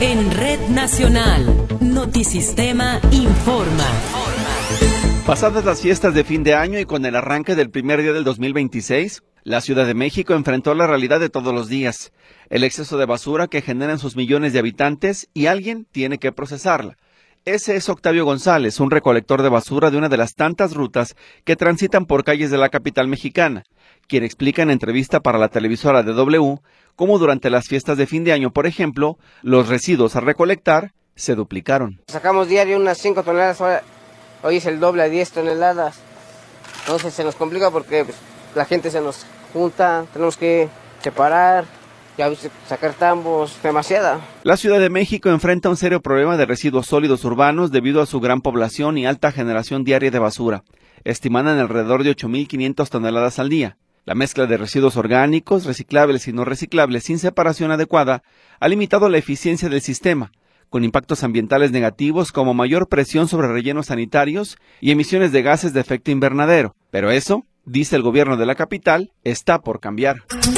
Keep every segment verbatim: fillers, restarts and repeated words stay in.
En Red Nacional, Notisistema informa. Pasadas las fiestas de fin de año y con el arranque del primer día del dos mil veintiséis, la Ciudad de México enfrentó la realidad de todos los días, el exceso de basura que generan sus millones de habitantes y alguien tiene que procesarla. Ese es Octavio González, un recolector de basura de una de las tantas rutas que transitan por calles de la capital mexicana, quien explica en entrevista para la televisora de W cómo durante las fiestas de fin de año, por ejemplo, los residuos a recolectar se duplicaron. Sacamos diario unas cinco toneladas, ahora, hoy es el doble a diez toneladas, entonces se nos complica porque pues, la gente se nos junta, tenemos que separar, ya sacar tambos, demasiada. La Ciudad de México enfrenta un serio problema de residuos sólidos urbanos debido a su gran población y alta generación diaria de basura, estimada en alrededor de ocho mil quinientas toneladas al día. La mezcla de residuos orgánicos, reciclables y no reciclables sin separación adecuada ha limitado la eficiencia del sistema, con impactos ambientales negativos como mayor presión sobre rellenos sanitarios y emisiones de gases de efecto invernadero. Pero eso, dice el gobierno de la capital, está por cambiar.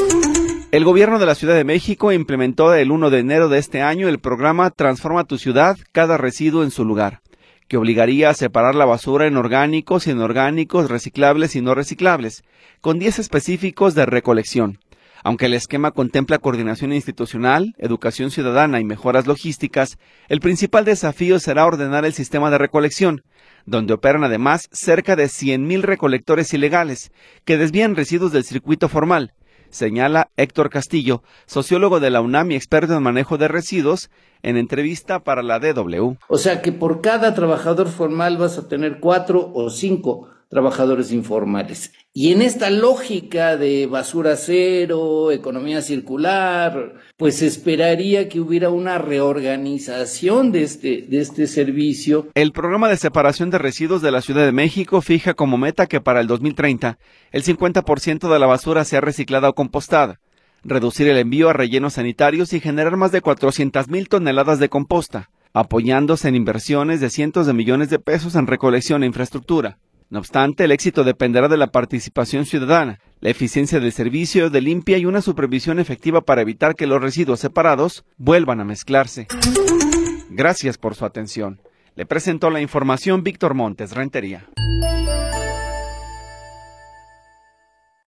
El gobierno de la Ciudad de México implementó el primero de enero de este año el programa Transforma tu ciudad, cada residuo en su lugar, que obligaría a separar la basura en orgánicos y inorgánicos, reciclables y no reciclables, con diez específicos de recolección. Aunque el esquema contempla coordinación institucional, educación ciudadana y mejoras logísticas, el principal desafío será ordenar el sistema de recolección, donde operan además cerca de cien mil recolectores ilegales, que desvían residuos del circuito formal, señala Héctor Castillo, sociólogo de la UNAM y experto en manejo de residuos, en entrevista para la D W. O sea que por cada trabajador formal vas a tener cuatro o cinco trabajadores informales. Y en esta lógica de basura cero, economía circular, pues esperaría que hubiera una reorganización de este, de este servicio. El programa de separación de residuos de la Ciudad de México fija como meta que para el dos mil treinta el cincuenta por ciento de la basura sea reciclada o compostada, reducir el envío a rellenos sanitarios y generar más de cuatrocientas mil toneladas de composta, apoyándose en inversiones de cientos de millones de pesos en recolección e infraestructura. No obstante, el éxito dependerá de la participación ciudadana, la eficiencia del servicio de limpia y una supervisión efectiva para evitar que los residuos separados vuelvan a mezclarse. Gracias por su atención. Le presentó la información Víctor Montes, Rentería.